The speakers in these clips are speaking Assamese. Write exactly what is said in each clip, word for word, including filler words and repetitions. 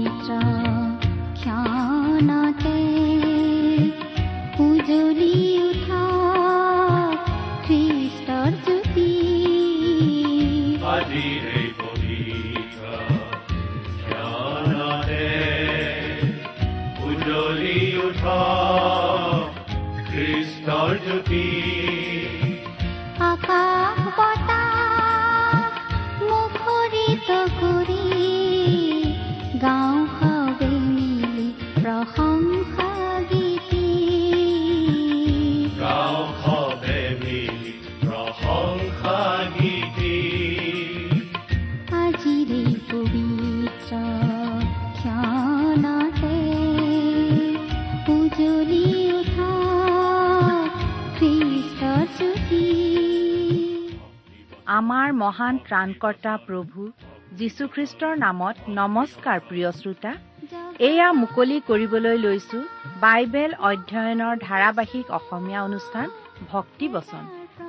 আমাৰ মহান ত্ৰাণকৰ্তা প্ৰভু যীশুখ্ৰীষ্টৰ নামত নমস্কাৰ। প্ৰিয় শ্ৰোতা, এয়া মুকলি কৰিবলৈ লৈছো বাইবেল অধ্যয়নৰ ধাৰাবাহিক অসমীয়া অনুষ্ঠান ভক্তি বচন।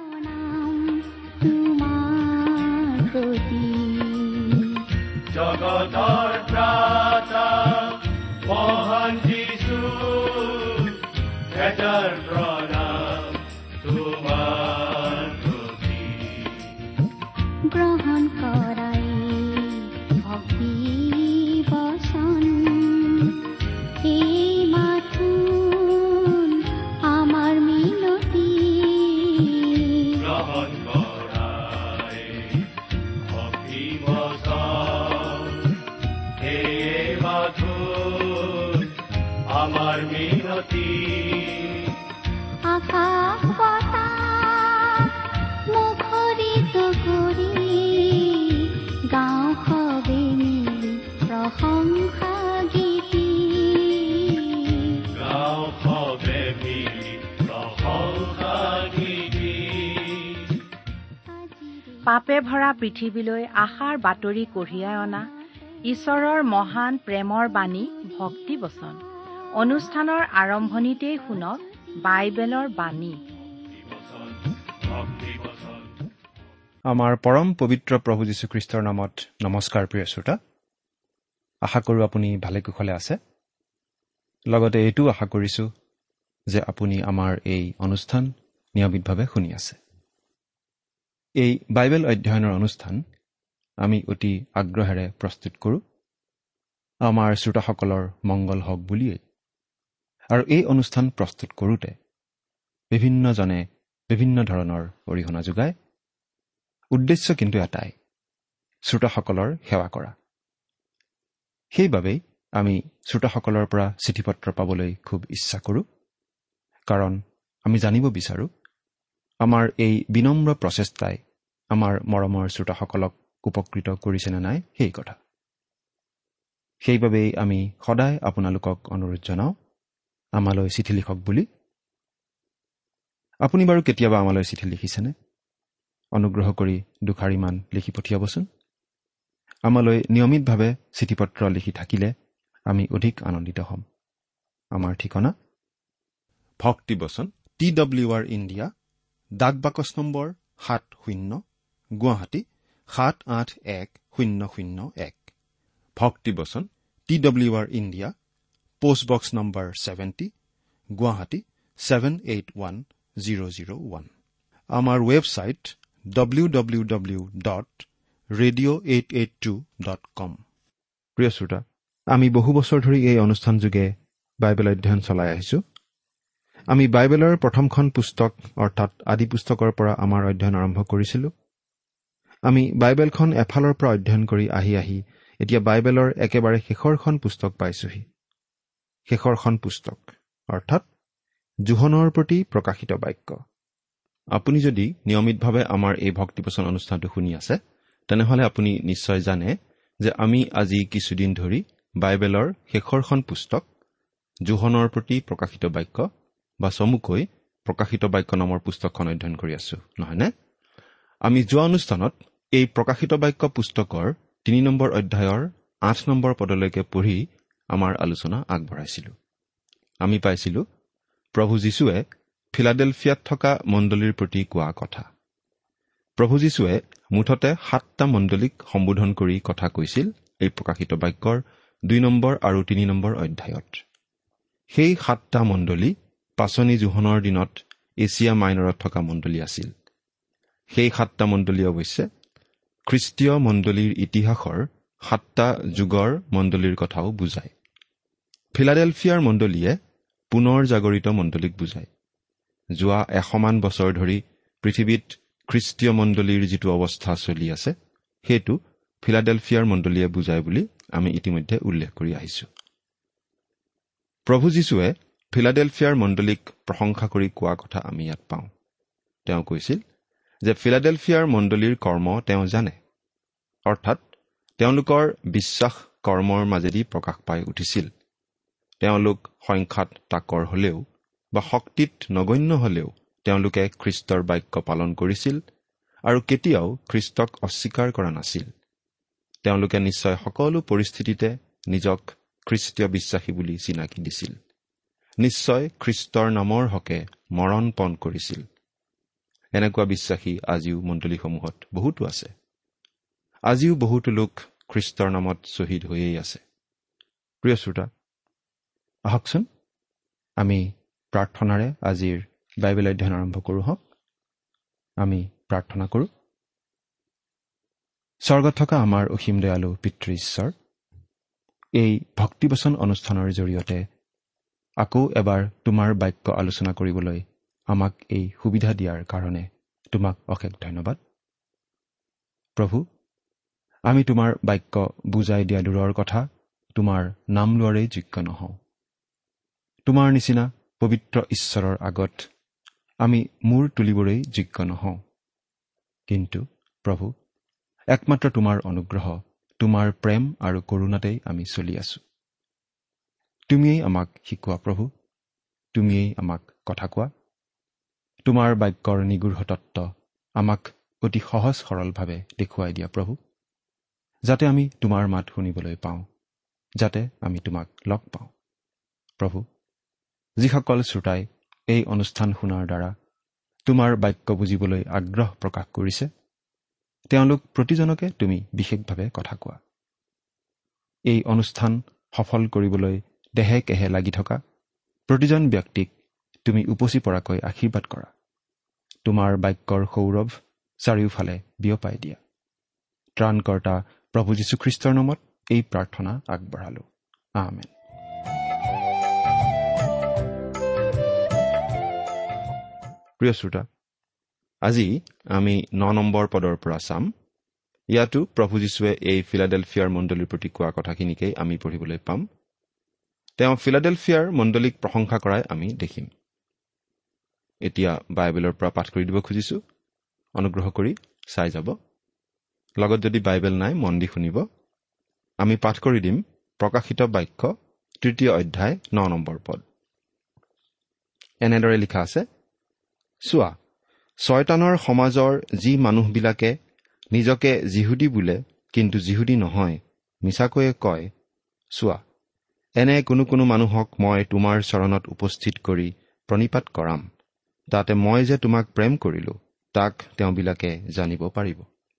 জগতৰ ত্ৰাতা মহান যীশু, এটাৰ প্ৰণাম তোমাৰ প্ৰতি। গ্ৰহণ কৰাই ভক্তি বচন, এই মাথোন আমাৰ মিনতি। গ্ৰহণ কৰাই ভক্তি বচন, এই মাথোন আমাৰ মিনতি। আকাশ বতাহ মুখৰিত কৰি গাঁও সবে মিলি প্ৰশংসা গীতি। গাঁও সবে মিলি প্ৰশংসা গীতি। পাপে ভৰা পৃথিৱীলৈ আশাৰ বাতৰি কঢ়িয়াই অনা ঈশ্বৰৰ মহান প্ৰেমৰ বাণী ভক্তি বচন। অনুষ্ঠানৰ আৰম্ভণিতেই শুনক বাইবেলৰ বাণী। আমাৰ পৰম পবিত্ৰ প্ৰভু যীশুখ্ৰীষ্টৰ নামত নমস্কাৰ। প্ৰিয় শ্ৰোতা, আশা কৰোঁ আপুনি ভালে কুশলে আছে। লগতে এইটো আশা কৰিছোঁ যে আপুনি আমাৰ এই অনুষ্ঠান নিয়মিতভাৱে শুনি আছে। এই বাইবেল অধ্যয়নৰ অনুষ্ঠান আমি অতি আগ্ৰহেৰে প্ৰস্তুত কৰোঁ আমাৰ শ্ৰোতাসকলৰ মংগল হওক বুলিয়েই। আৰু এই অনুষ্ঠান প্ৰস্তুত কৰোঁতে বিভিন্নজনে বিভিন্ন ধৰণৰ অৰিহণা যোগায়। উদ্দেশ্য কিন্তু এটাই, শ্ৰোতাসকলৰ সেৱা কৰা। সেইবাবেই আমি শ্ৰোতাসকলৰ পৰা চিঠি পত্ৰ পাবলৈ খুব ইচ্ছা কৰোঁ, কাৰণ আমি জানিব বিচাৰোঁ আমাৰ এই বিনম্ৰ প্ৰচেষ্টাই আমাৰ মৰমৰ শ্ৰোতাসকলক উপকৃত কৰিছেনে নাই সেই কথা। সেইবাবেই আমি সদায় আপোনালোকক অনুৰোধ জনাওঁ, আমালৈ চিঠি লিখক বুলি। আপুনি বাৰু কেতিয়াবা আমালৈ চিঠি লিখিছেনে? অনুগ্ৰহ কৰি দুখাৰিমান লিখি পঠিয়াবচোন। আমালৈ নিয়মিতভাৱে চিঠি পত্ৰ লিখি থাকিলে আমি অধিক আনন্দিত হ'ম। আমাৰ ঠিকনা ভক্তি বচন, টি ডব্লিউ আৰ ইণ্ডিয়া, ডাক বাকচ নম্বৰ সাত শূন্য, গুৱাহাটী সাত আঠ এক শূন্য শূন্য এক। ভক্তি বচন, T W R India, postbox number seventy, Guwahati seven eight one zero' zero' one. আমাৰ website W W W dot radio' eight eight two dot com. প্ৰিয় শ্ৰোতা, আমি বহু বছৰ ধৰি এই অনুষ্ঠান যোগে বাইবেল অধ্যয়ন চলাই আহিছোঁ। আমি বাইবেলৰ প্ৰথমখন পুস্তক অৰ্থাৎ আদি পুস্তকৰ পৰা আমাৰ অধ্যয়ন আৰম্ভ কৰিছিলোঁ। আমি বাইবেলখন এফালৰ পৰা অধ্যয়ন কৰি আহি আহি এতিয়া বাইবেলৰ একেবাৰে শেষৰখন পুস্তক পাইছোহি। শেষৰখন পুস্তক অৰ্থাৎ যোহনৰ প্ৰতি প্ৰকাশিত বাক্য। আপুনি যদি নিয়মিতভাৱে আমাৰ এই ভক্তিবচন অনুষ্ঠানটো শুনি আছে, তেনেহলে আপুনি নিশ্চয় জানে যে আমি আজি কিছুদিন ধৰি বাইবেলৰ শেষৰখন পুস্তক যোহনৰ প্ৰতি প্ৰকাশিত বাক্য বা চমুকৈ প্ৰকাশিত বাক্য নামৰ পুস্তকখন অধ্যয়ন কৰি আছো, নহয়নে? আমি যোৱা অনুষ্ঠানত এই প্ৰকাশিত বাক্য পুস্তকৰ তিনি নম্বৰ অধ্যায়ৰ আঠ নম্বৰ পদলৈকে পঢ়ি আমাৰ আলোচনা আগবঢ়াইছিলো। আমি পাইছিলো প্ৰভু যীশুৱে ফিলাডেলফিয়াত থকা মণ্ডলীৰ প্ৰতি কোৱা কথা। প্ৰভু যীশুৱে মুঠতে সাতটা মণ্ডলীক সম্বোধন কৰি কথা কৈছিল এই প্ৰকাশিত বাক্যৰ দুই নম্বৰ আৰু তিনি নম্বৰ অধ্যায়ত। সেই সাতটা মণ্ডলী পাচনি জোহনৰ দিনত এছিয়া মাইনৰত থকা মণ্ডলী আছিল। সেই সাতটা মণ্ডলী অৱশ্যে খ্ৰীষ্টীয় মণ্ডলীৰ ইতিহাসৰ সাতটা যুগৰ মণ্ডলীৰ কথাও বুজায়। ফিলাডেলফিয়াৰ মণ্ডলীয়ে পুনৰ জাগৰিত মণ্ডলীক বুজায়। যোৱা এশমান বছৰ ধৰি পৃথিৱীত খ্ৰীষ্টীয় মণ্ডলীৰ যিটো অৱস্থা চলি আছে সেইটো ফিলাডেলফিয়াৰ মণ্ডলীয়ে বুজায় বুলি আমি ইতিমধ্যে উল্লেখ কৰি আহিছো। প্ৰভু যীশুৱে ফিলাডেলফিয়াৰ মণ্ডলীক প্ৰশংসা কৰি কোৱা কথা আমি ইয়াত পাওঁ। তেওঁ কৈছিল যে ফিলাডেলফিয়াৰ মণ্ডলীৰ কৰ্ম তেওঁ জানে, অৰ্থাৎ তেওঁলোকৰ বিশ্বাস কৰ্মৰ মাজেদি প্ৰকাশ পাই উঠিছিল। তেওঁলোক সংখ্যাত তাকৰ হলেও বা শক্তিত নগণ্য হলেও তেওঁলোকে খ্ৰীষ্টৰ বাক্য পালন কৰিছিল আৰু কেতিয়াও খ্ৰীষ্টক অস্বীকাৰ কৰা নাছিল। তেওঁলোকে নিশ্চয় সকলো পৰিস্থিতিতে নিজক খ্ৰীষ্টীয় বিশ্বাসী বুলি চিনাকি দিছিল। নিশ্চয় খ্ৰীষ্টৰ নামৰ হকে মৰণ পণ কৰিছিল। এনেকুৱা বিশ্বাসী আজিও মণ্ডলীসমূহত বহুতো আছে। আজিও বহুতো লোক খ্ৰীষ্টৰ নামত শ্বহীদ হৈয়েই আছে। প্ৰিয় শ্ৰোতা, আহকচোন আমি প্ৰাৰ্থনাৰে আজিৰ বাইবেল অধ্যয়ন আৰম্ভ কৰোঁ হওক। আমি প্ৰাৰ্থনা কৰোঁ। স্বৰ্গত থকা আমাৰ অসীম দয়ালু পিতৃ ঈশ্বৰ, এই ভক্তিবচন অনুষ্ঠানৰ জৰিয়তে আকৌ এবাৰ তোমাৰ বাক্য আলোচনা কৰিবলৈ আমাক এই সুবিধা দিয়াৰ কাৰণে তোমাক অশেষ ধন্যবাদ। প্ৰভু, আমি তোমাৰ বাক্য বুজাই দিয়া দূৰৰ কথা তোমাৰ নাম লোৱাৰেই যোগ্য নহওঁ। তোমাৰ নিচিনা পবিত্ৰ ঈশ্বৰৰ আগত আমি মূৰ তুলিবৰেই যোগ্য নহওঁ। কিন্তু প্ৰভু, একমাত্ৰ তোমাৰ অনুগ্ৰহ, তোমাৰ প্ৰেম আৰু কৰুণাতেই আমি চলি আছো। তুমিয়েই আমাক শিকোৱা প্ৰভু, তুমিয়েই আমাক কথা কোৱা। তোমাৰ বাক্যৰ নিগূঢ় তত্ত্ব আমাক অতি সহজ সৰলভাৱে দেখুৱাই দিয়া প্ৰভু, যাতে আমি তোমাৰ মাত শুনিবলৈ পাওঁ, যাতে আমি তোমাক লগ পাওঁ। প্ৰভু, যিসকল শ্ৰোতাই এই অনুষ্ঠান শুনাৰ দ্বাৰা তোমাৰ বাক্য বুজিবলৈ আগ্ৰহ প্ৰকাশ কৰিছে, তেওঁলোক প্ৰতিজনকে তুমি বিশেষভাৱে কথা কোৱা। এই অনুষ্ঠান সফল কৰিবলৈ দেহে কেহে লাগি থকা প্ৰতিজন ব্যক্তিক তুমি উপচি পৰাকৈ আশীৰ্বাদ কৰা। তোমাৰ বাক্যৰ সৌৰভ চাৰিওফালে বিয়পাই দিয়া। ত্ৰাণকৰ্তা প্ৰভু যীশুখ্ৰীষ্টৰ নামত এই প্ৰাৰ্থনা আগবঢ়ালো। আমেন। প্ৰিয় শ্ৰোতা, আজি আমি ন নম্বৰ পদৰ পৰা চাম। ইয়াতো প্ৰভু যীশুৱে এই ফিলাডেলফিয়াৰ মণ্ডলীৰ প্ৰতি কোৱা কথাখিনিকেই আমি পঢ়িবলৈ পাম। তেওঁ ফিলাডেলফিয়াৰ মণ্ডলীক প্ৰশংসা কৰাই আমি দেখিম। এতিয়া বাইবেলৰ পৰা পাঠ কৰি দিব খুজিছো, অনুগ্ৰহ কৰি চাই যাব। লগত যদি বাইবেল নাই মন দি শুনিব। আমি পাঠ কৰি দিম প্ৰকাশিত বাক্য তৃতীয় অধ্যায় ন নম্বৰ পদ। এনেদৰে লিখা আছে, চোৱা, শয়তানৰ সমাজৰ যি মানুহবিলাকে নিজকে যিহুদী বোলে কিন্তু যিহুদী নহয়, মিছাকৈয়ে কয়, চোৱা, এনে কোনো কোনো মানুহক মই তোমাৰ চৰণত উপস্থিত কৰি প্ৰণিপাত কৰাম, তাতে মই যে তোমাক প্ৰেম কৰিলো তাক তেওঁবিলাকে জানিব পাৰিব।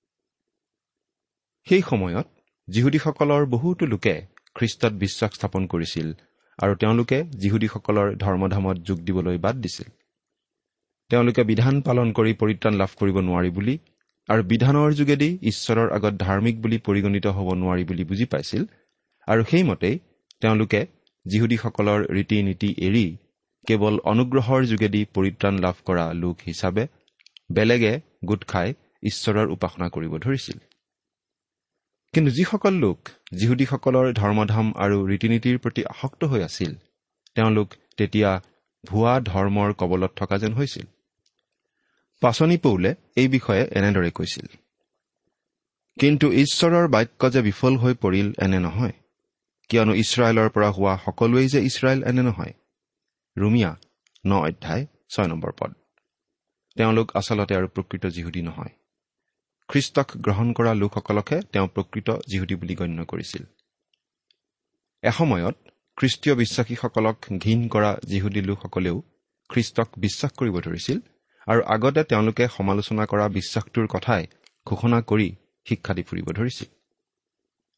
সেই সময়ত যিহুদীসকলৰ বহুতো লোকে খ্ৰীষ্টত বিশ্বাস স্থাপন কৰিছিল আৰু তেওঁলোকে যিহুদীসকলৰ ধৰ্মধামত যোগ দিবলৈ বাদ দিছিল। তেওঁলোকে বিধান পালন কৰি পৰিত্ৰাণ লাভ কৰিব নোৱাৰি বুলি আৰু বিধানৰ যোগেদি ঈশ্বৰৰ আগত ধাৰ্মিক বুলি পৰিগণিত হ'ব নোৱাৰি বুলি বুজি পাইছিল, আৰু সেইমতেই তেওঁলোকে যিহুদীসকলৰ ৰীতি নীতি এৰি কেৱল অনুগ্ৰহৰ যোগেদি পৰিত্ৰাণ লাভ কৰা লোক হিচাপে বেলেগে গোট খাই ঈশ্বৰৰ উপাসনা কৰিব ধৰিছিল। কিন্তু যিসকল লোক যিহুদীসকলৰ ধৰ্মধাম আৰু ৰীতি নীতিৰ প্ৰতি আসক্ত হৈ আছিল, তেওঁলোক তেতিয়া ভুৱা ধৰ্মৰ কবলত থকা যেন হৈছিল। পাচনি পৌলে এই বিষয়ে এনেদৰে কৈছিল, কিন্তু ঈশ্বৰৰ বাক্য যে বিফল হৈ পৰিল এনে নহয়, কিয়নো ইছৰাইলৰ পৰা হোৱা সকলোৱেই যে ইছৰাইল এনে নহয়। ৰোমিয়া ন অধ্যায় ছয় নম্বৰ পদ। তেওঁলোক আচলতে আৰু প্ৰকৃত যিহুদী নহয়। খ্ৰীষ্টক গ্ৰহণ কৰা লোকসকলকহে তেওঁ প্ৰকৃত যিহুদী বুলি গণ্য কৰিছিল। এসময়ত খ্ৰীষ্টীয় বিশ্বাসীসকলক ঘীন কৰা যিহুদী লোকসকলেও খ্ৰীষ্টক বিশ্বাস কৰিব ধৰিছিল আৰু আগতে তেওঁলোকে সমালোচনা কৰা বিশ্বাসটোৰ কথাই ঘোষণা কৰি শিক্ষা দি ফুৰিব ধৰিছিল।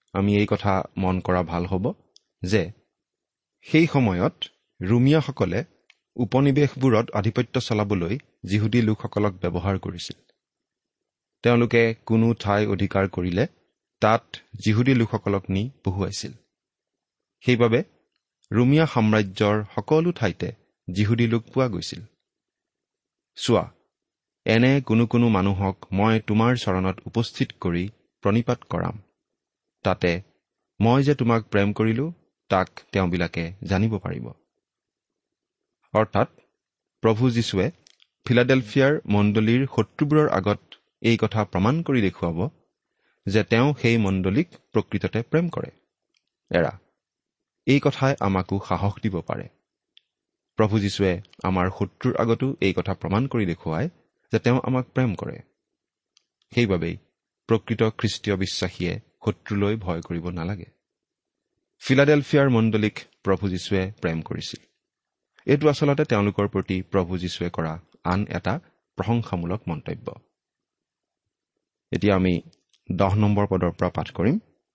আমি এই কথা মন কৰা ভাল হ'ব যে সেই সময়ত ৰোমিয়াসকলে উপনিৱেশবোৰত আধিপত্য চলাবলৈ যিহুদী লোকসকলক ব্যৱহাৰ কৰিছিল। তেওঁলোকে কোনো ঠাই অধিকাৰ কৰিলে তাত যিহুদী লোকসকলক নি বহুৱাইছিল। সেইবাবে ৰোমিয়া সাম্ৰাজ্যৰ সকলো ঠাইতে যিহুদী লোক পোৱা গৈছিল। চোৱা, এনে কোনো কোনো মানুহক মই তোমাৰ চৰণত উপস্থিত কৰি প্ৰণিপাত কৰাম। তাতে মই যে তোমাক প্ৰেম কৰিলো তাক তেওঁবিলাকে জানিব পাৰিব। অৰ্থাৎ প্ৰভু যীশুৱে ফিলাডেলফিয়াৰ মণ্ডলীৰ শত্ৰুবোৰৰ আগত এই কথা প্ৰমাণ কৰি দেখুৱাব যে তেওঁ সেই মণ্ডলীক প্ৰকৃততে প্ৰেম কৰে। এৰা, এই কথাই আমাকো সাহস দিব পাৰে। প্ৰভু যীশুৱে আমাৰ শত্ৰুৰ আগতো এই কথা প্ৰমাণ কৰি দেখুৱায় যে তেওঁ আমাক প্ৰেম কৰে। সেইবাবেই প্ৰকৃত খ্ৰীষ্টীয় বিশ্বাসীয়ে শত্ৰুলৈ ভয় কৰিব নালাগে। ফিলাডেলফিয়াৰ মণ্ডলীক প্ৰভু যীশুৱে প্ৰেম কৰিছিল। এইটো আচলতে তেওঁলোকৰ প্ৰতি প্ৰভু যীশুৱে কৰা আন এটা প্ৰশংসামূলক মন্তব্য। এতিয়া আমি দহ নম্বৰ পদৰ পৰা পাঠ কৰিম।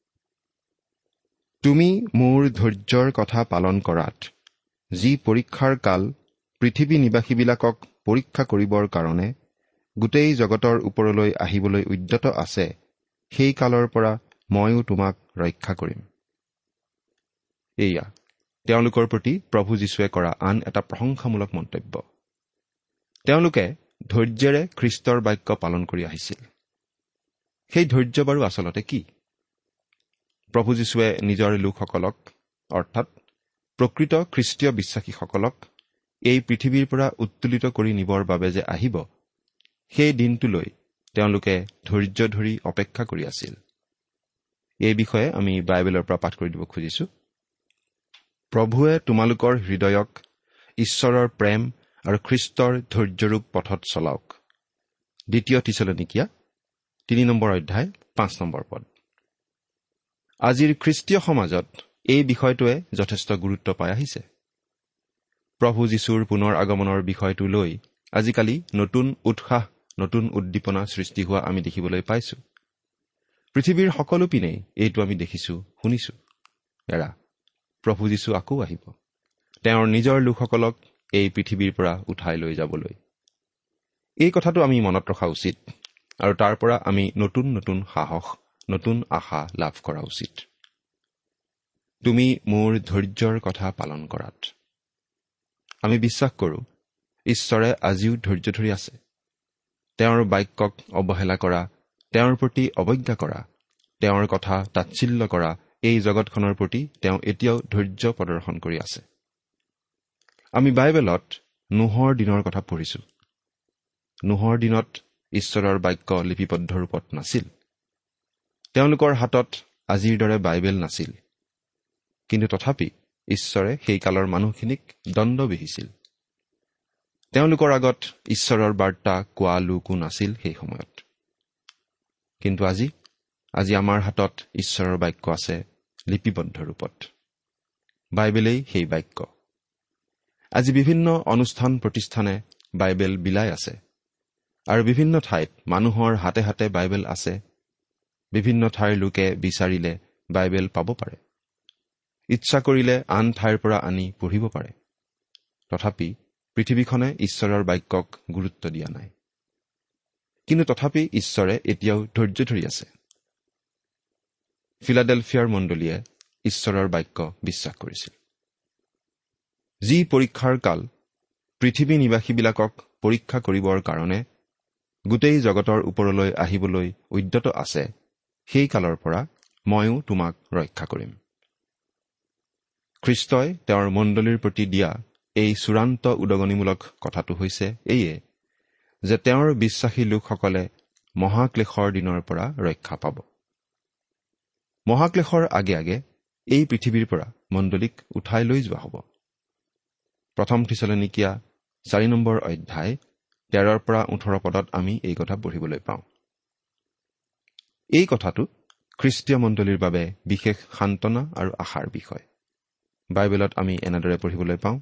তুমি মোৰ ধৈৰ্যৰ কথা পালন কৰাত যি পৰীক্ষাৰ কাল পৃথিৱী নিবাসীবিলাকক পৰীক্ষা কৰিবৰ কাৰণে গোটেই জগতৰ ওপৰলৈ আহিবলৈ উদ্যত আছে, সেই কালৰ পৰা ময়ো তোমাক ৰক্ষা কৰিম। এয়া তেওঁলোকৰ প্ৰতি প্ৰভু যীশুৱে কৰা আন এটা প্ৰশংসামূলক মন্তব্য। তেওঁলোকে ধৈৰ্যেৰে খ্ৰীষ্টৰ বাক্য পালন কৰি আহিছিল। সেই ধৈৰ্য বাৰু আচলতে কি? প্ৰভু যীশুৱে নিজৰ লোকসকলক অৰ্থাৎ প্ৰকৃত খ্ৰীষ্টীয় বিশ্বাসীসকলক এই পৃথিৱীৰ পৰা উত্তোলিত কৰি নিবৰ বাবে যে আহিব, সেই দিনটোলৈ তেওঁলোকে ধৈৰ্য ধৰি অপেক্ষা কৰি আছিল। এই বিষয়ে আমি বাইবেলৰ পৰা পাঠ কৰি দিব খুজিছো। প্ৰভুৱে তোমালোকৰ হৃদয়ক ঈশ্বৰৰ প্ৰেম আৰু খ্ৰীষ্টৰ ধৈৰ্যৰূপ পথত চলাওক। দ্বিতীয় থিছালনিকিয়া তিনি নম্বৰ অধ্যায় পাঁচ নম্বৰ পদ। আজিৰ খ্ৰীষ্টীয় সমাজত এই বিষয়টোৱে যথেষ্ট গুৰুত্ব পাই আহিছে। প্ৰভু যীশুৰ পুনৰ আগমনৰ বিষয়টো লৈ আজিকালি নতুন উৎসাহ, নতুন উদ্দীপনা সৃষ্টি হোৱা আমি দেখিবলৈ পাইছো। পৃথিৱীৰ সকলো পিনেই এইটো আমি দেখিছো, শুনিছো। এৰা, প্ৰভু যীশু আকৌ আহিব তেওঁৰ নিজৰ লোকসকলক এই পৃথিৱীৰ পৰা উঠাই লৈ যাবলৈ। এই কথাটো আমি মনত ৰখা উচিত আৰু তাৰ পৰা আমি নতুন নতুন সাহস, নতুন আশা লাভ কৰা উচিত। তুমি মোৰ ধৈৰ্যৰ কথা পালন কৰাত আমি বিশ্বাস কৰোঁ ঈশ্বৰে আজিও ধৈৰ্য ধৰি আছে। তেওঁৰ বাক্যক অৱহেলা কৰা, তেওঁৰ প্ৰতি অৱজ্ঞা কৰা, তেওঁৰ কথা তাচ্ছিল্য কৰা এই জগতখনৰ প্ৰতি তেওঁ এতিয়াও ধৈৰ্য প্ৰদৰ্শন কৰি আছে। আমি বাইবেলত নোহৰ দিনৰ কথা পঢ়িছো। নোহৰ দিনত ঈশ্বৰৰ বাক্য লিপিবদ্ধ ৰূপত নাছিল। তেওঁলোকৰ হাতত আজিৰ দৰে বাইবেল নাছিল। কিন্তু তথাপি ঈশ্বৰে সেই কালৰ মানুহখিনিক দণ্ড বিহিছিল। তেওঁলোকৰ আগত ঈশ্বৰৰ বাৰ্তা কোৱা লোকো নাছিল সেই সময়ত। কিন্তু আজি আজি আমাৰ হাতত ঈশ্বৰৰ বাক্য আছে লিপিবদ্ধ ৰূপত। বাইবেলেই সেই বাক্য। আজি বিভিন্ন অনুষ্ঠান প্ৰতিষ্ঠানে বাইবেল বিলাই আছে আৰু বিভিন্ন ঠাইত মানুহৰ হাতে হাতে বাইবেল আছে। বিভিন্ন ঠাইৰ লোকে বিচাৰিলে বাইবেল পাব পাৰে। ইচ্ছা কৰিলে আন ঠাইৰ পৰা আনি পঢ়িব পাৰে। তথাপি পৃথিৱীখনে ঈশ্বৰৰ বাক্যক গুৰুত্ব দিয়া নাই। কিন্তু তথাপি ঈশ্বৰে এতিয়াও ধৈৰ্য ধৰি আছে। ফিলাডেলফিয়াৰ মণ্ডলীয়ে ঈশ্বৰৰ বাক্য বিশ্বাস কৰিছিল। যি পৰীক্ষাৰ কাল পৃথিৱী নিবাসীবিলাকক পৰীক্ষা কৰিবৰ কাৰণে গোটেই জগতৰ ওপৰলৈ আহিবলৈ উদ্যত আছে, সেই কালৰ পৰা ময়ো তোমাক ৰক্ষা কৰিম। খ্ৰীষ্টই তেওঁৰ মণ্ডলীৰ প্ৰতি দিয়া এই চূড়ান্ত উদগনিমূলক কথাটো হৈছে এইয়ে যে তেওঁৰ বিশ্বাসী লোকসকলে মহাক্লেশৰ দিনৰ পৰা ৰক্ষা পাব। মহাক্লেশৰ আগে আগে এই পৃথিৱীৰ পৰা মণ্ডলীক উঠাই লৈ যোৱা হ'ব। প্ৰথম থিছালনিকিয়া চাৰি নম্বৰ অধ্যায় তেৰৰ পৰা ওঠৰ পদত আমি এই কথা পঢ়িবলৈ পাওঁ। এই কথাটো খ্ৰীষ্টীয় মণ্ডলীৰ বাবে বিশেষ সান্তনা আৰু আশাৰ বিষয়। বাইবেলত আমি এনেদৰে পঢ়িবলৈ পাওঁ।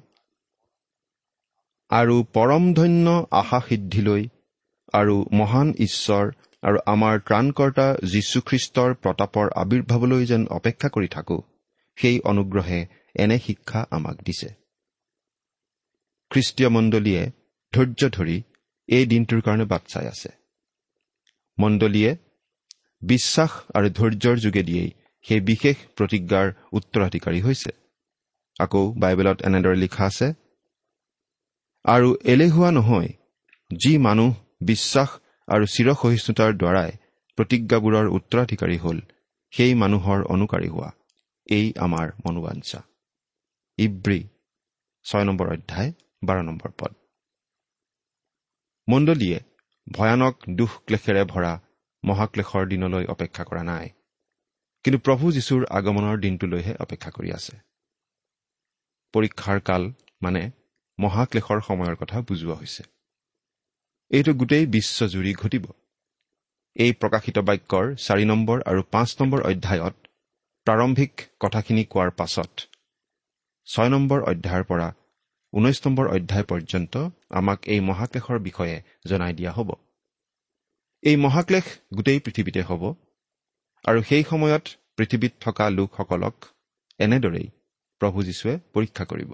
আৰু পৰম ধন্য আশা সিদ্ধিলৈ আৰু মহান ঈশ্বৰ আৰু আমাৰ ত্ৰাণকৰ্তা যীশুখ্ৰীষ্টৰ প্ৰতাপৰ আবিৰ্ভাৱলৈ যেন অপেক্ষা কৰি থাকোঁ, সেই অনুগ্ৰহে এনে শিক্ষা আমাক দিছে। খ্ৰীষ্টীয় মণ্ডলীয়ে ধৈৰ্য ধৰি এই দিনটোৰ কাৰণে বাট চাই আছে। মণ্ডলীয়ে বিশ্বাস আৰু ধৈৰ্যৰ যোগেদিয়েই সেই বিশেষ প্ৰতিজ্ঞাৰ উত্তৰাধিকাৰী হৈছে। আকৌ বাইবেলত এনেদৰে লিখা আছে, আৰু এলেহুৱা নহয়, যি মানুহ বিশ্বাস আৰু চিৰসহিষ্ণুতাৰ দ্বাৰাই প্ৰতিজ্ঞাবোৰৰ উত্তৰাধিকাৰী হ'ল, সেই মানুহৰ অনুকাৰী হোৱা, এই আমাৰ মনোবাঞ্ছা। ইব্ৰী ছয় নম্বৰ অধ্যায় বাৰ নম্বৰ পদ। মণ্ডলীয়ে ভয়ানক দুখ ক্লেশেৰে ভৰা মহাক্লেশৰ দিনলৈ অপেক্ষা কৰা নাই, কিন্তু প্ৰভু যীশুৰ আগমনৰ দিনটোলৈহে অপেক্ষা কৰি আছে। পৰীক্ষাৰ কাল মানে মহাক্লেশৰ সময়ৰ কথা বুজোৱা হৈছে। এইটো গোটেই বিশ্বজুৰি ঘটিব। এই প্ৰকাশিত বাক্যৰ চাৰি নম্বৰ আৰু পাঁচ নম্বৰ অধ্যায়ত প্ৰাৰম্ভিক কথাখিনি কোৱাৰ পাছত ছয় নম্বৰ অধ্যায়ৰ পৰা ঊনৈশ নম্বৰ অধ্যায় পৰ্যন্ত আমাক এই মহাক্লেশৰ বিষয়ে জনাই দিয়া হ'ব। এই মহাক্লেশ গোটেই পৃথিৱীতে হ'ব, আৰু সেই সময়ত পৃথিৱীত থকা লোকসকলক এনেদৰেই প্ৰভু যীশুৱে পৰীক্ষা কৰিব।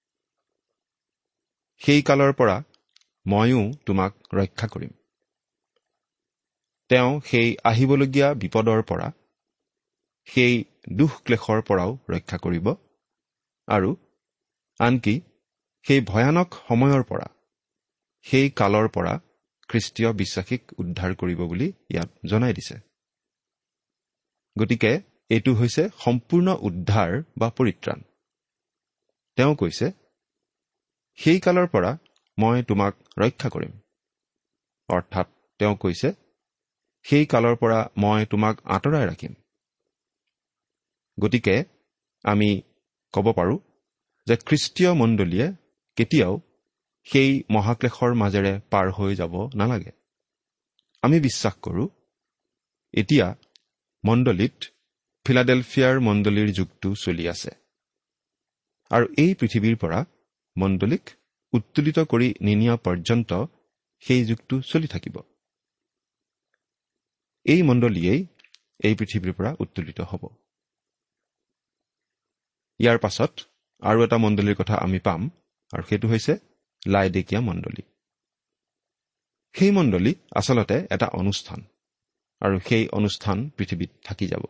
সেই কালৰ পৰা ময়ো তোমাক ৰক্ষা কৰিম। তেওঁ সেই আহিবলগীয়া বিপদৰ পৰা, সেই দুখ ক্লেশৰ পৰাও ৰক্ষা কৰিব, আৰু আনকি সেই ভয়ানক সময়ৰ পৰা, সেই কালৰ পৰা খ্ৰীষ্টীয় বিশ্বাসীক উদ্ধাৰ কৰিব বুলি ইয়াত জনাই দিছে। গতিকে এইটো হৈছে সম্পূৰ্ণ উদ্ধাৰ বা পৰিত্ৰাণ। তেওঁ কৈছে, সেই কালৰ পৰা মই তোমাক ৰক্ষা কৰিম। অৰ্থাৎ তেওঁ কৈছে, সেই কালৰ পৰা মই তোমাক আঁতৰাই ৰাখিম। গতিকে আমি ক'ব পাৰোঁ যে খ্ৰীষ্টীয় মণ্ডলীয়ে কেতিয়াও সেই মহাক্লেশৰ মাজেৰে পাৰ হৈ যাব নালাগে। আমি বিশ্বাস কৰোঁ, এতিয়া মণ্ডলীত ফিলাডেলফিয়াৰ মণ্ডলীৰ যুগটো চলি আছে, আৰু এই পৃথিৱীৰ পৰা মণ্ডলীক উত্তোলিত কৰি নিনিয়া পৰ্যন্ত সেই যুগটো চলি থাকিব। এই মণ্ডলীয়েই এই পৃথিৱীৰ পৰা উত্তোলিত হ'ব। ইয়াৰ পাছত আৰু এটা মণ্ডলীৰ কথা আমি পাম, আৰু সেইটো হৈছে লাইডেকিয়া মণ্ডলী। সেই মণ্ডলী আচলতে এটা অনুষ্ঠান, আৰু সেই অনুষ্ঠান পৃথিৱীত থাকি যাব।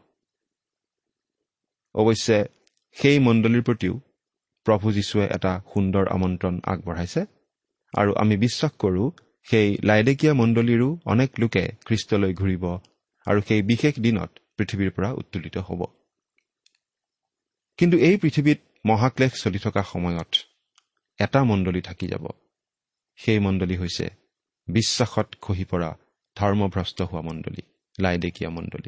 অৱশ্যে সেই মণ্ডলীৰ প্ৰতিও প্ৰভু যীশুৱে এটা সুন্দৰ আমন্ত্ৰণ আগবঢ়াইছে, আৰু আমি বিশ্বাস কৰোঁ সেই লাইডেকিয়া মণ্ডলীৰো অনেক লোকে খ্ৰীষ্টলৈ ঘূৰিব, আৰু সেই বিশেষ দিনত পৃথিৱীৰ পৰা উত্তোলিত হ'ব। কিন্তু এই পৃথিৱীত মহাক্লেশ চলি থকা সময়ত এটা মণ্ডলী থাকি যাব। সেই মণ্ডলী হৈছে বিশ্বাসত খহি পৰা ধৰ্মভ্ৰষ্ট হোৱা মণ্ডলী, লাইডেকিয়া মণ্ডলী।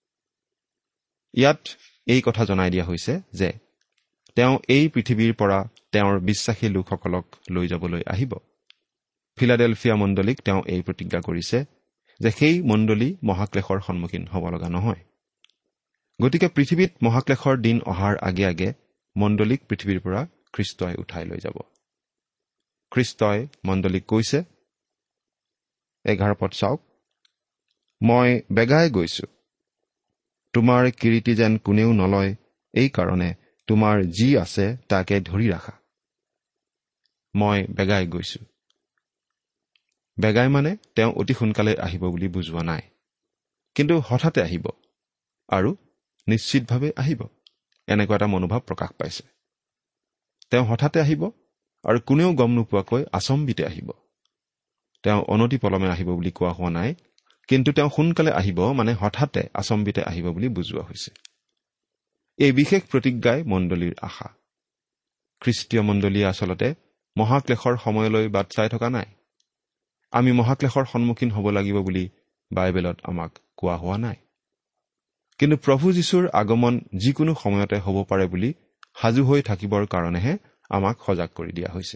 ইয়াত এই কথা জনাই দিয়া হৈছে যে তেওঁ এই পৃথিৱীৰ পৰা তেওঁৰ বিশ্বাসী লোকসকলক লৈ যাবলৈ আহিব। ফিলাডেলফিয়া মণ্ডলীক তেওঁ এই প্ৰতিজ্ঞা কৰিছে যে সেই মণ্ডলী মহাক্লেশৰ সন্মুখীন হ'ব লগা নহয়। গতিকে পৃথিৱীত মহাক্লেশৰ দিন অহাৰ আগে আগে মণ্ডলীক পৃথিৱীৰ পৰা খ্ৰীষ্টই উঠাই লৈ যাব। খ্ৰীষ্টই মণ্ডলীক কৈছে, এঘাৰ পদ চাওক, মই বেগাই গৈছো, তোমাৰ কিৰীটি যেন কোনেও নলয়, এই কাৰণে তোমাৰ যি আছে তাকে ধৰি ৰাখা। মই বেগাই গৈছো। বেগাই মানে তেওঁ অতি সোনকালে আহিব বুলি বুজোৱা নাই, কিন্তু হঠাতে আহিব, আৰু নিশ্চিতভাৱে আহিব, এনেকুৱা এটা মনোভাৱ প্ৰকাশ পাইছে। তেওঁ হঠাতে আহিব, আৰু কোনেও গম নোপোৱাকৈ আচম্বিতে আহিব। তেওঁ অনতি পলমে আহিব বুলি কোৱা হোৱা নাই, কিন্তু তেওঁ সোনকালে আহিব মানে হঠাতে আচম্বিতে আহিব বুলি বুজোৱা হৈছে। এই বিশেষ প্ৰতিজ্ঞাই মণ্ডলীৰ আশা। খ্ৰীষ্টীয় মণ্ডলীয়ে আচলতে মহাক্লেশৰ সময়লৈ বাট চাই থকা নাই। আমি মহাক্লেশৰ সন্মুখীন হ'ব লাগিব বুলি বাইবেলত আমাক কোৱা হোৱা নাই, কিন্তু প্ৰভু যীশুৰ আগমন যিকোনো সময়তে হ'ব পাৰে বুলি সাজু হৈ থাকিবৰ কাৰণেহে আমাক সজাগ কৰি দিয়া হৈছে।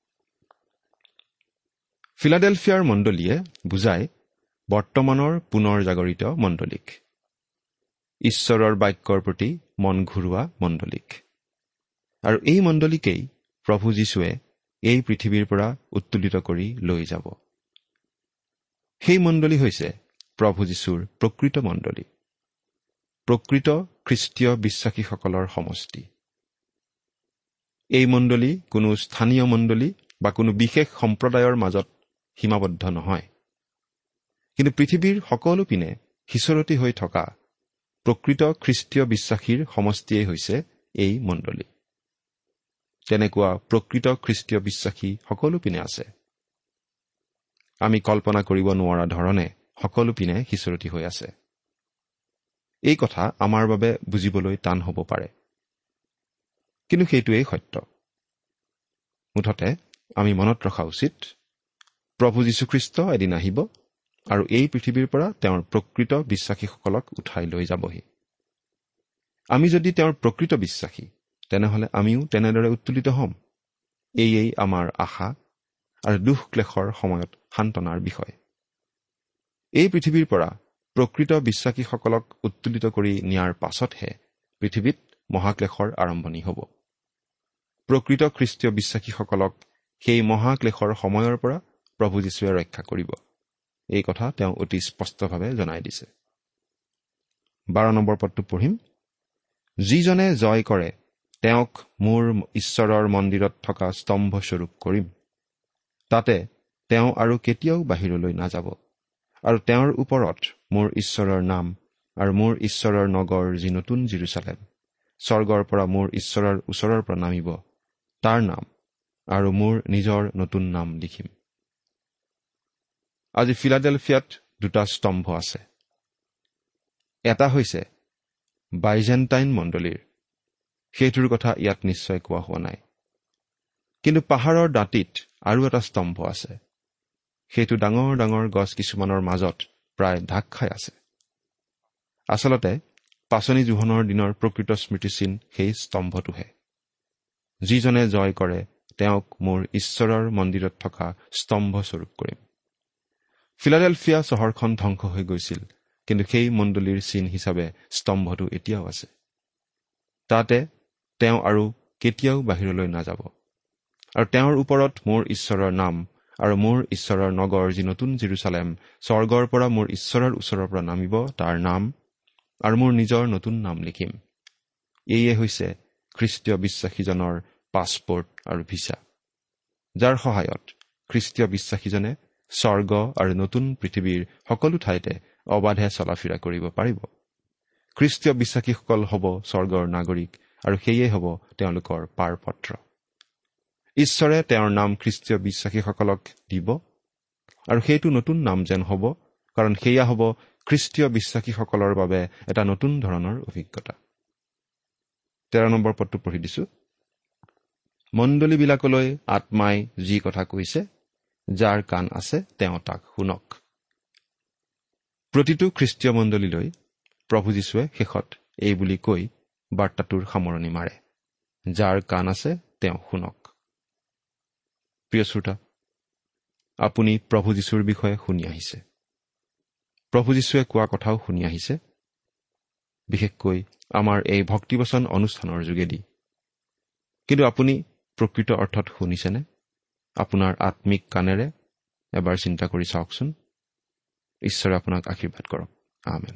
ফিলাডেলফিয়াৰ মণ্ডলীয়ে বুজায় বৰ্তমানৰ পুনৰ জাগৰিত মণ্ডলীক, ঈশ্বৰৰ বাক্যৰ প্ৰতি মন ঘূৰোৱা মণ্ডলীক। আৰু এই মণ্ডলীকেই প্ৰভু যীশুৱে এই পৃথিৱীৰ পৰা উত্তোলিত কৰি লৈ যাব। সেই মণ্ডলী হৈছে প্ৰভু যীশুৰ প্ৰকৃত মণ্ডলী, প্ৰকৃত খ্ৰীষ্টীয় বিশ্বাসীসকলৰ সমষ্টি। এই মণ্ডলী কোনো স্থানীয় মণ্ডলী বা কোনো বিশেষ সম্প্ৰদায়ৰ মাজত সীমাবদ্ধ নহয়, কিন্তু পৃথিৱীৰ সকলো পিনে সিঁচৰতি হৈ থকা প্ৰকৃত খ্ৰীষ্টীয় বিশ্বাসীৰ সমষ্টিয়েই হৈছে এই মণ্ডলী। তেনেকুৱা প্ৰকৃত খ্ৰীষ্টীয় বিশ্বাসী সকলো পিনে আছে। আমি কল্পনা কৰিব নোৱাৰা ধৰণে সকলো পিনে সিঁচৰতি হৈ আছে। এই কথা আমাৰ বাবে বুজিবলৈ টান হ'ব পাৰে, কিন্তু সেইটোৱেই সত্য। মুঠতে আমি মনত ৰখা উচিত, প্ৰভু যীশুখ্ৰীষ্ট এদিন আহিব আৰু এই পৃথিৱীৰ পৰা তেওঁৰ প্ৰকৃত বিশ্বাসীসকলক উঠাই লৈ যাবহি। আমি যদি তেওঁৰ প্ৰকৃত বিশ্বাসী, তেনেহলে আমিও তেনেদৰে উত্তোলিত হ'ম। এয়েই আমাৰ আশা আৰু দুখ ক্লেশৰ সময়ত সান্তনাৰ বিষয়। এই পৃথিৱীৰ পৰা প্ৰকৃত বিশ্বাসীসকলক উত্তোলিত কৰি নিয়াৰ পাছতহে পৃথিৱীত মহাক্লেশৰ আৰম্ভণি হ'ব। প্ৰকৃত খ্ৰীষ্টীয় বিশ্বাসীসকলক সেই মহাক্লেশৰ সময়ৰ পৰা প্ৰভু যীশুৱে ৰক্ষা কৰিব। এই কথা তেওঁ অতি স্পষ্টভাৱে জনাই দিছে। বাৰ নম্বৰ পদটো পঢ়িম। যিজনে জয় কৰে তেওঁক মোৰ ঈশ্বৰৰ মন্দিৰত থকা স্তম্ভস্বৰূপ কৰিম। তাতে তেওঁ আৰু কেতিয়াও বাহিৰলৈ নাযাব, আৰু তেওঁৰ ওপৰত মোৰ ঈশ্বৰৰ নাম আৰু মোৰ ঈশ্বৰৰ নগৰ যি নতুন জেৰুজালেম স্বৰ্গৰ পৰা মোৰ ঈশ্বৰৰ ওচৰৰ পৰা নামিব, তাৰ নাম আৰু মোৰ নিজৰ নতুন নাম লিখিম। আজি ফিলাডেলফিয়াত দুটা স্তম্ভ আছে। এটা হৈছে বাইজেণ্টাইন মণ্ডলীৰ, সেইটোৰ কথা ইয়াত নিশ্চয় কোৱা হোৱা নাই। কিন্তু পাহাৰৰ দাঁতিত আৰু এটা স্তম্ভ আছে। সেইটো ডাঙৰ ডাঙৰ গছ কিছুমানৰ মাজত প্ৰায় ঢাক খাই আছে। আচলতে পাচনি জোহনৰ দিনৰ প্ৰকৃত স্মৃতিচিহ্ন সেই স্তম্ভটোহে। যিজনে জয় কৰে তেওঁক মোৰ ঈশ্বৰৰ মন্দিৰত থকা স্তম্ভস্বৰূপ কৰিম। ফিলাডেলফিয়া চহৰখন ধ্বংস হৈ গৈছিল, কিন্তু সেই মণ্ডলীৰ চিন হিচাপে স্তম্ভটো এতিয়াও আছে। তাতে তেওঁ আৰু কেতিয়াও বাহিৰলৈ নাযাব, আৰু তেওঁৰ ওপৰত মোৰ ঈশ্বৰৰ নাম আৰু মোৰ ঈশ্বৰৰ নগৰ যি নতুন জেৰুজালেম স্বৰ্গৰ পৰা মোৰ ঈশ্বৰৰ ওচৰৰ পৰা নামিব, তাৰ নাম আৰু মোৰ নিজৰ নতুন নাম লিখিম। এয়ে হৈছে খ্ৰীষ্টীয় বিশ্বাসীজনৰ পাছপৰ্ট আৰু ভিছা, যাৰ সহায়ত খ্ৰীষ্টীয় বিশ্বাসীজনে স্বৰ্গ আৰু নতুন পৃথিৱীৰ সকলো ঠাইতে অবাধে চলাফিৰা কৰিব পাৰিব। খ্ৰীষ্টীয় বিশ্বাসীসকল হ'ব স্বৰ্গৰ নাগৰিক, আৰু সেয়ে হ'ব তেওঁলোকৰ পাৰপত্ৰ। ঈশ্বৰে তেওঁৰ নাম খ্ৰীষ্টীয় বিশ্বাসীসকলক দিব, আৰু সেইটো নতুন নাম যেন হ'ব, কাৰণ সেয়া হ'ব খ্ৰীষ্টীয় বিশ্বাসীসকলৰ বাবে এটা নতুন ধৰণৰ অভিজ্ঞতা। তেৰ নম্বৰ পদটো পঢ়ি দিছো। মণ্ডলীবিলাকলৈ আত্মাই যি কথা কৈছে, যাৰ কাণ আছে তেওঁ তাক শুনক। প্ৰতিটো খ্ৰীষ্টীয় মণ্ডলীলৈ প্ৰভু যীশুৱে শেষত এই বুলি কৈ বাৰ্তাটোৰ সামৰণি মাৰে, যাৰ কাণ আছে তেওঁ শুনক। প্ৰিয় শ্ৰোতা, আপুনি প্ৰভু যীশুৰ বিষয়ে শুনি আহিছে। প্ৰভু যীশুৱে কোৱা কথাও শুনি আহিছে, বিশেষকৈ আমাৰ এই ভক্তিবচন অনুষ্ঠানৰ যোগেদি। কিন্তু আপুনি প্ৰকৃত অৰ্থত শুনিছেনে? আপোনাৰ আত্মিক কাণেৰে এবাৰ চিন্তা কৰি চাওকচোন। ঈশ্বৰে আপোনাক আশীৰ্বাদ কৰক। আমেন।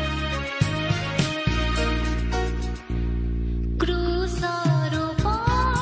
ক্ৰুচৰ ওপৰত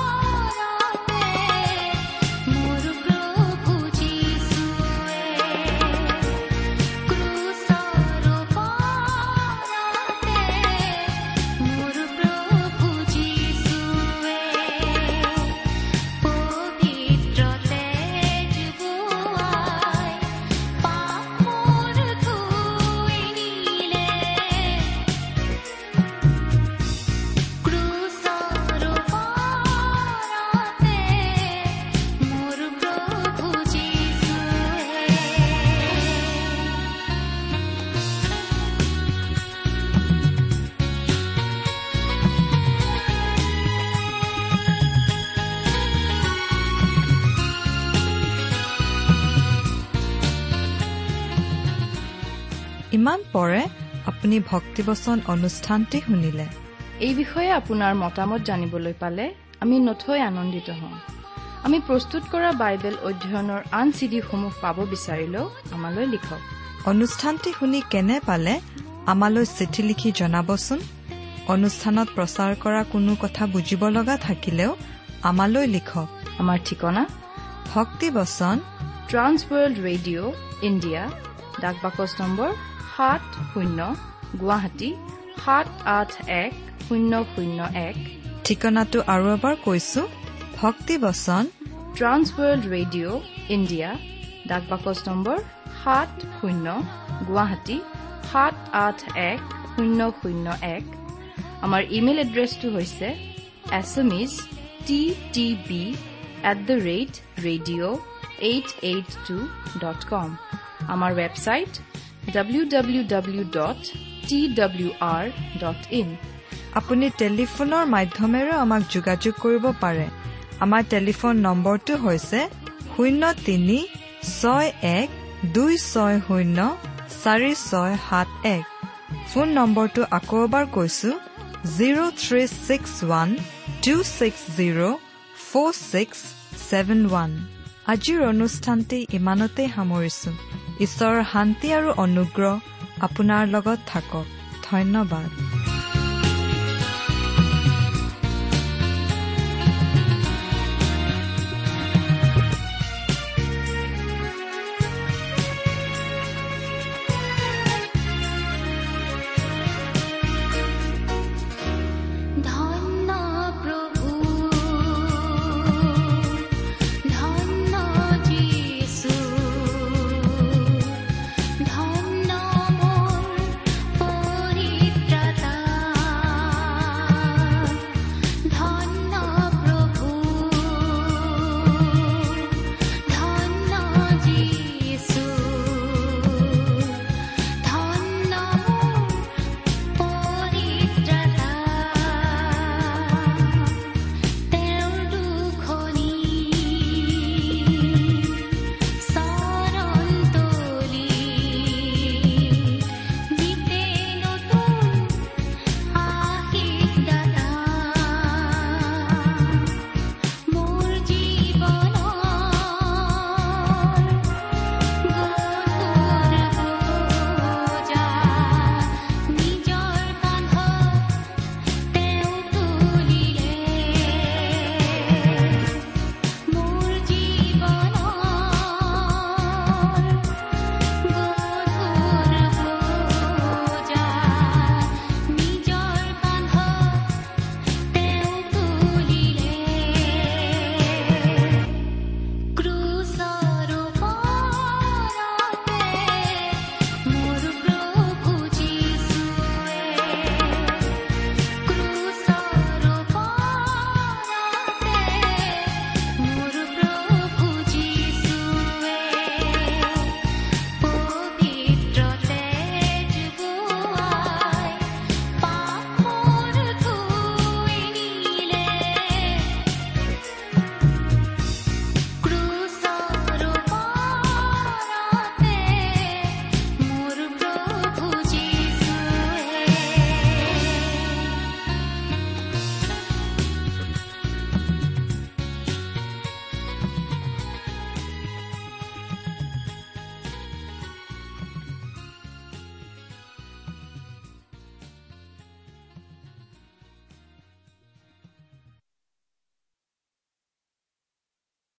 ইমান পৰে আপুনি ভক্তিবচন অনুষ্ঠানটি শুনিলে। এই বিষয়ে আপোনাৰ মতামত জানিবলৈ পালে আমি নথৈ আনন্দিত হ'ম। আমি প্ৰস্তুত কৰা বাইবেল অধ্যয়নৰ আন চিডিসমূহ পাব বিচাৰিলেও আমালৈ লিখক। অনুষ্ঠানটি শুনি কেনে পালে আমালৈ চিঠি লিখি জনাবচোন। অনুষ্ঠানত প্ৰচাৰ কৰা কোনো কথা বুজিব লগা থাকিলেও আমালৈ লিখক। আমাৰ ঠিকনা ভক্তিবচন, ট্ৰান্স ৱৰ্ল্ড ৰেডিঅ' ইণ্ডিয়া, ডাক বাকচ নম্বৰ সাত শূন্য গুৱাহাটী সাত আঠ এক শূন্য শূন্য এক। ঠিকনাটো আৰু এবাৰ কৈছো, ভক্তিবচন, ট্ৰান্স ৱৰ্ল্ড ৰেডিঅ' ইণ্ডিয়া, ডাক বাকচ নম্বৰ সাত শূন্য গুৱাহাটী সাত আঠ এক শূন্য শূন্য এক। আমাৰ ইমেইল এড্ৰেছটো হৈছে এছএমইজ T T B at the rate radio' eight eight two dot com. আমাৰ website W W W dot T W R dot in. আপুনি টেলিফোনৰ মাধ্যমেৰেও আমাক যোগাযোগ কৰিব পাৰে। আমাৰ টেলিফোন নম্বৰটো হৈছে শূন্য তিনি ছয় এক দুই ছয় শূন্য চাৰি ছয় সাত এক। ফোন নম্বৰটো আকৌ এবাৰ কৈছো, zero' three six one two six zero' four six seven one. আজিৰ অনুষ্ঠানটি ইমানতেই সামৰিছো। ঈশ্বৰৰ শান্তি আৰু অনুগ্ৰহ আপোনাৰ লগত থাকক। ধন্যবাদ।